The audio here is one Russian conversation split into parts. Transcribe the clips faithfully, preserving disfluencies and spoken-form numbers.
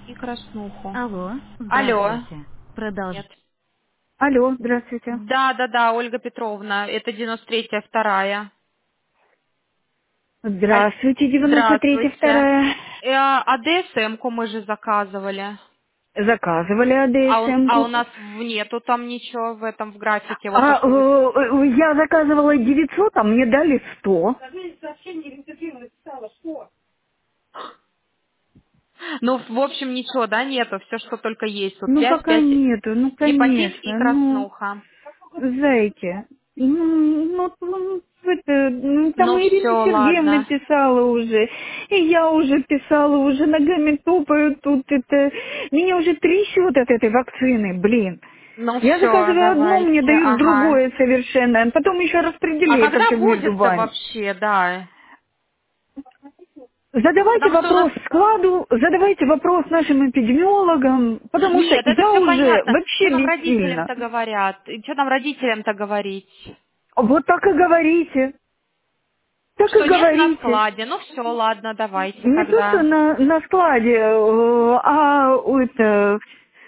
И краснуху. Алло, Алло. здравствуйте. Продолж... Нет. Алло, здравствуйте. Да, да, да, Ольга Петровна, это девяносто третья, вторая. Аль- Здравствуйте, девяносто третья, Здравствуйте. вторая. Э, А ДСМ-ку мы же заказывали. Заказывали А у, а у АДСМ-ку. нас в- нету там ничего в этом, в графике. Вот то, А, что вы... э, э, я заказывала девятьсот, а мне дали сто. Ну, в общем, ничего, да, нету. Все, что только есть. Вот Ну, связь, пока пять, нету, ну, гепатит и конечно, ну, краснуха. зайки. Ну, ну, ну, это, ну, там Ну, все, Ирина Сергеевна ладно. писала уже, и я уже писала, уже ногами топаю тут, это, меня уже трясет от этой вакцины, блин. Ну, Я все, заказываю одно, мне давайте. дают Ага. другое совершенно, потом еще А распределяют когда вообще между будет-то вами. вообще, да? Задавайте Потому что у нас... вопрос складу, задавайте вопрос нашим эпидемиологам, потому что Нет, это я все уже понятно. Что вообще нам бессильна. родителям-то говорят? И что нам родителям-то говорить? Вот так и говорите, так и Что нет на говорите. складе? Ну все, ладно, давайте Не то, что тогда. на, на складе, э, а это,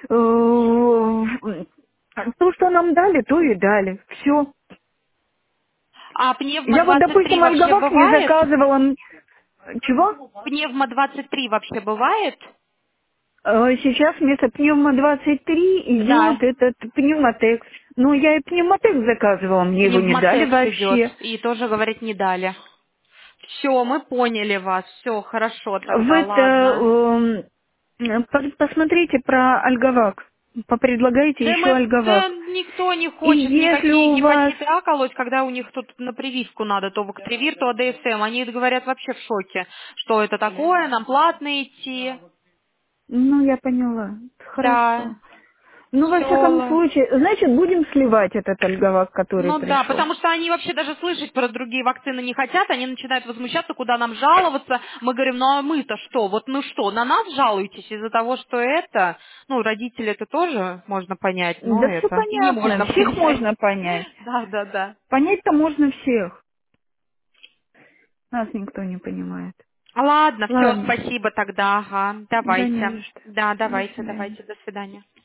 э, то, что нам дали, то и дали. Все. А пневмо Я вот, двадцать три допустим, вообще Альговак не бывает? заказывала. м, Чего? Пневмо двадцать три вообще бывает? Э, Сейчас вместо пневмо двадцать три идет Да, этот пневмотекс. Но я и пневмотекс заказывала, мне его не дали пневмотекс идет. вообще. И тоже, говорить, не дали. Все, мы поняли вас. Все, хорошо В тогда, это, ладно. эм, по- посмотрите про Альговак. Попредлагайте Да еще мы, да Альговак. никто не И хочет если никакие у вас... гепатиты А колоть, когда у них тут на прививку надо, то Вактривир, то АДСМ. Они говорят вообще в шоке, что это такое, нам платно идти. Ну, я поняла. Да, Хорошо. Ну, во всяком все. случае, значит, будем сливать этот альговак, который Ну да, пришел. потому что они вообще даже слышать про другие вакцины не хотят, они начинают возмущаться, куда нам жаловаться. Мы говорим, ну а мы-то что? Вот ну что, на нас жалуетесь из-за того, что это, ну, родители это тоже можно понять, но Да все это и не понятно, можно всех понять. можно понять. Да, да, да. Понять-то можно всех. Нас никто не понимает. Ладно, все, Ладно, спасибо тогда, ага. да не Давайте. за что. Да, До давайте, свидания. давайте, до свидания.